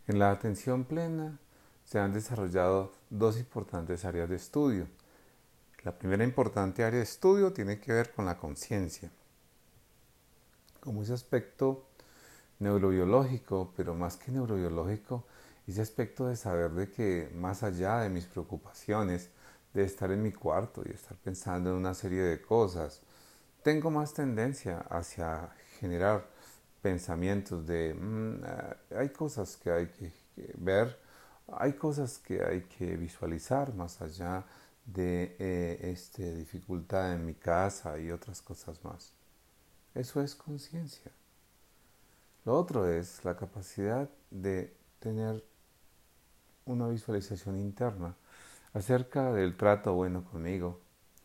En la atención plena se han desarrollado dos importantes áreas de estudio. La primera importante área de estudio tiene que ver con la conciencia, como ese aspecto neurobiológico, pero más que neurobiológico, ese aspecto de saber de que más allá de mis preocupaciones, de estar en mi cuarto y estar pensando en una serie de cosas, tengo más tendencia hacia generar pensamientos de hay cosas que hay que ver, hay cosas que hay que visualizar más allá de dificultad en mi casa y otras cosas más. Eso es conciencia. Lo otro es la capacidad de tener una visualización interna acerca del trato bueno conmigo,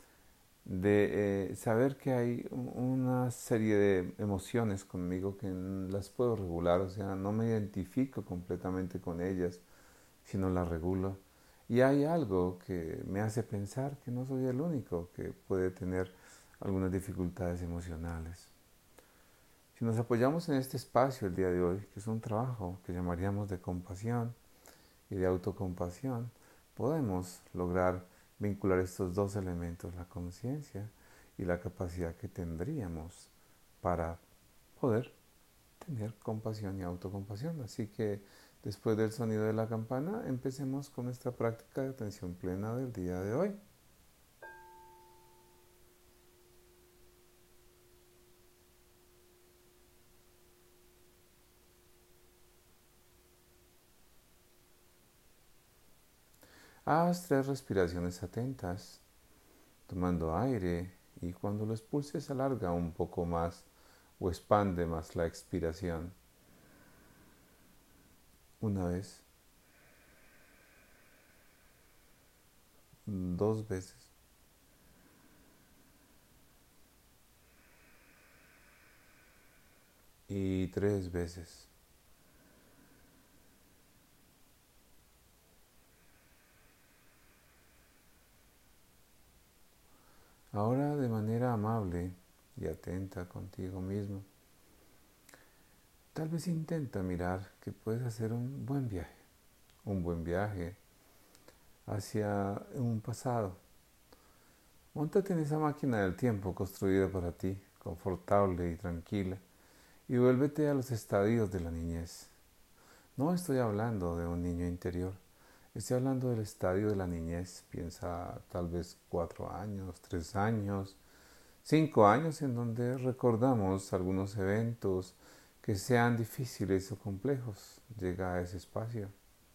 de saber que hay una serie de emociones conmigo que las puedo regular, o sea, no me identifico completamente con ellas, sino las regulo. Y hay algo que me hace pensar que no soy el único que puede tener algunas dificultades emocionales. Si nos apoyamos en este espacio el día de hoy, que es un trabajo que llamaríamos de compasión y de autocompasión, podemos lograr vincular estos dos elementos, la conciencia y la capacidad que tendríamos para poder tener compasión y autocompasión. Así que después del sonido de la campana, empecemos con nuestra práctica de atención plena del día de hoy. Haz 3 respiraciones atentas, tomando aire, y cuando lo expulses alarga un poco más o expande más la expiración. Una vez, 2 veces y 3 veces. Ahora, de manera amable y atenta contigo mismo, tal vez intenta mirar que puedes hacer un buen viaje hacia un pasado. Móntate en esa máquina del tiempo construida para ti, confortable y tranquila, y vuélvete a los estadios de la niñez. No estoy hablando de un niño interior, estoy hablando del estadio de la niñez. Piensa tal vez 4 años, 3 años, 5 años en donde recordamos algunos eventos que sean difíciles o complejos. Llega a ese espacio.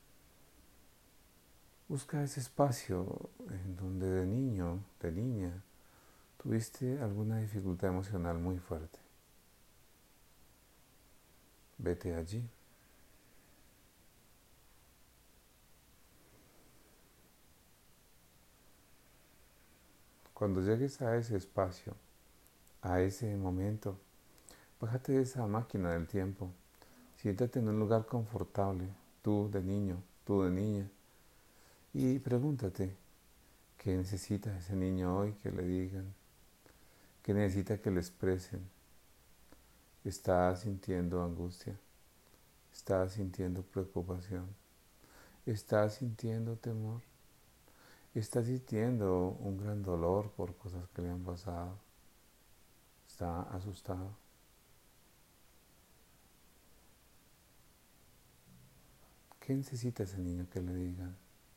Busca ese espacio en donde de niño, de niña, tuviste alguna dificultad emocional muy fuerte. Vete allí. Cuando llegues a ese espacio, a ese momento, bájate de esa máquina del tiempo. Siéntate en un lugar confortable, tú de niño, tú de niña, y pregúntate, ¿qué necesita ese niño hoy que le digan? ¿Qué necesita que le expresen? ¿Está sintiendo angustia? ¿Está sintiendo preocupación? ¿Está sintiendo temor? ¿Está sintiendo un gran dolor por cosas que le han pasado? ¿Está asustado? ¿Qué necesita ese niño que le digan?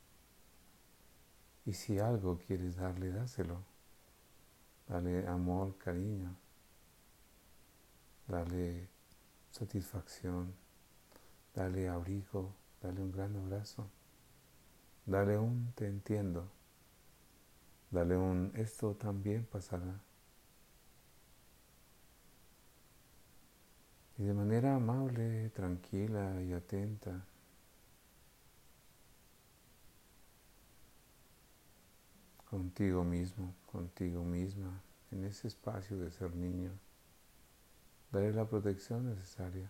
Y si algo quieres darle, dáselo. Dale amor, cariño, dale satisfacción, dale abrigo, dale un gran abrazo, dale un te entiendo, dale un esto también pasará. Y de manera amable, tranquila y atenta, contigo mismo, contigo misma, en ese espacio de ser niño, dale la protección necesaria.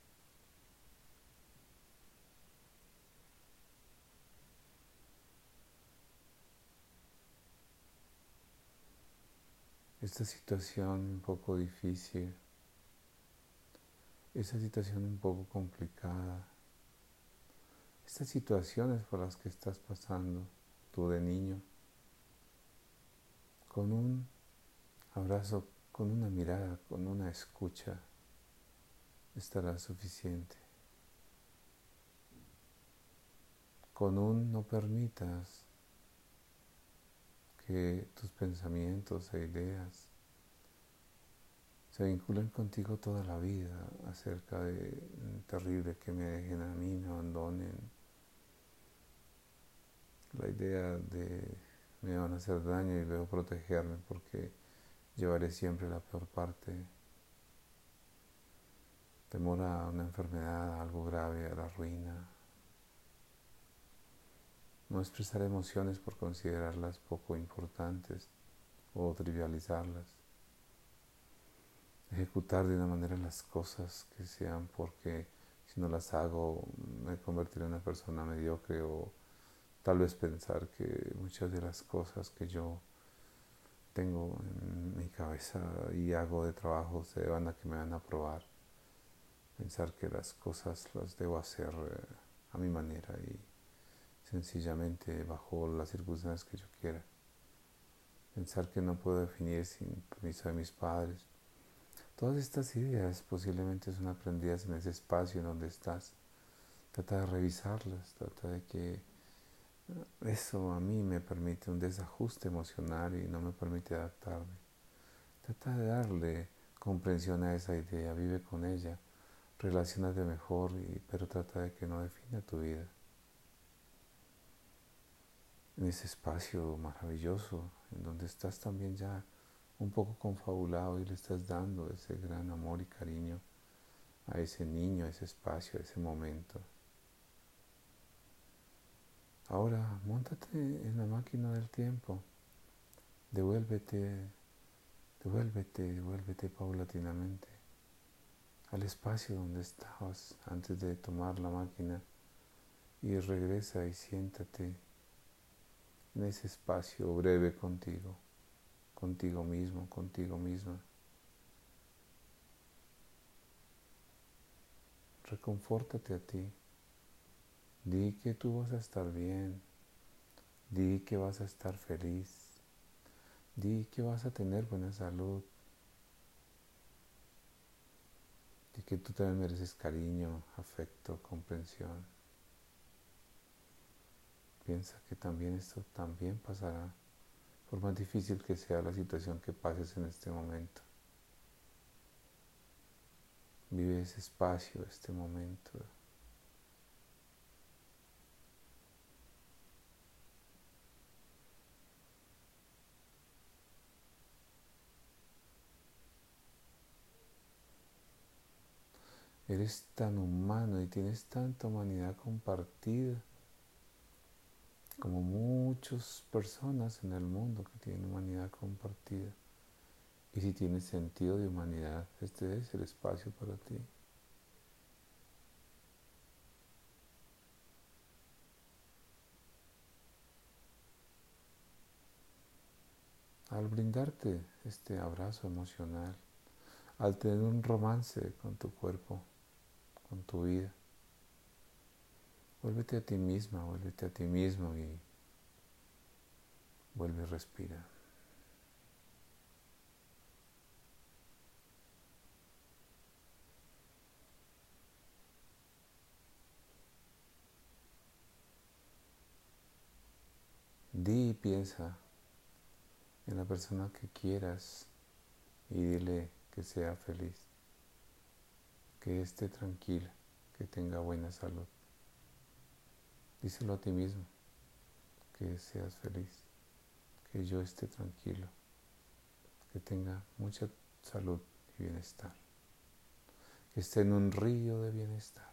Esta situación un poco difícil, esta situación un poco complicada, estas situaciones por las que estás pasando tú de niño, con un abrazo, con una mirada, con una escucha, estará suficiente. Con un no permitas que tus pensamientos e ideas se vinculen contigo toda la vida acerca de terrible que me dejen a mí, me abandonen. La idea de me van a hacer daño y luego protegerme porque llevaré siempre la peor parte. Temor a una enfermedad, a algo grave, a la ruina. No expresar emociones por considerarlas poco importantes o trivializarlas. Ejecutar de una manera las cosas que sean porque si no las hago me convertiré en una persona mediocre, o tal vez pensar que muchas de las cosas que yo tengo en mi cabeza y hago de trabajo se deban a que me van a aprobar. Pensar que las cosas las debo hacer a mi manera y sencillamente bajo las circunstancias que yo quiera. Pensar que no puedo definir sin permiso de mis padres. Todas estas ideas posiblemente son aprendidas en ese espacio en donde estás. Trata de revisarlas, trata de que eso a mí me permite un desajuste emocional y no me permite adaptarme. Trata de darle comprensión a esa idea, vive con ella, relaciónate mejor, pero trata de que no defina tu vida. En ese espacio maravilloso, en donde estás también ya un poco confabulado y le estás dando ese gran amor y cariño a ese niño, a ese espacio, a ese momento. Ahora, móntate en la máquina del tiempo, devuélvete, devuélvete paulatinamente al espacio donde estabas antes de tomar la máquina y regresa y siéntate en ese espacio breve contigo, contigo mismo, contigo misma. Reconfórtate a ti, di que tú vas a estar bien, di que vas a estar feliz, di que vas a tener buena salud, di que tú también mereces cariño, afecto, comprensión. Piensa que también esto también pasará, por más difícil que sea la situación que pases en este momento. Vive ese espacio, este momento. Eres tan humano y tienes tanta humanidad compartida como muchas personas en el mundo que tienen humanidad compartida. Y si tienes sentido de humanidad, este es el espacio para ti. Al brindarte este abrazo emocional, al tener un romance con tu cuerpo, con tu vida, vuélvete a ti misma, vuélvete a ti mismo y vuelve a respirar. Di y piensa en la persona que quieras y dile que sea feliz, que esté tranquila, que tenga buena salud. Díselo a ti mismo, que seas feliz, que yo esté tranquilo, que tenga mucha salud y bienestar, que esté en un río de bienestar.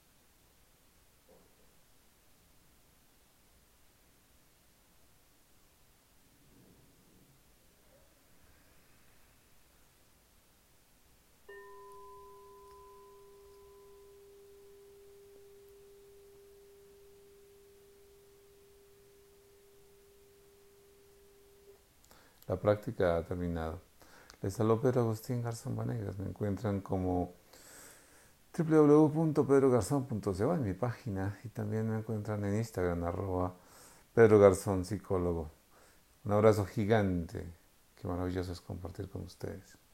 La práctica ha terminado. Les habló Pedro Agustín Garzón Vanegas. Me encuentran como www.pedrogarzon.co en mi página, y también me encuentran en Instagram @PedroGarzonPsicólogo. Un abrazo gigante, qué maravilloso es compartir con ustedes.